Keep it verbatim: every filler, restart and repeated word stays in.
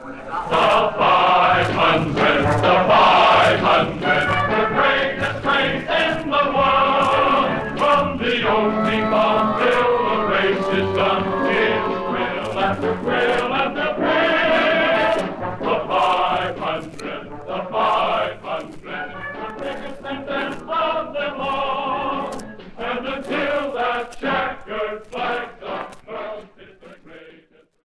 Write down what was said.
The five hundred, the five hundred, the greatest race in the world. From the opening ball till the race is done, it's thrill after thrill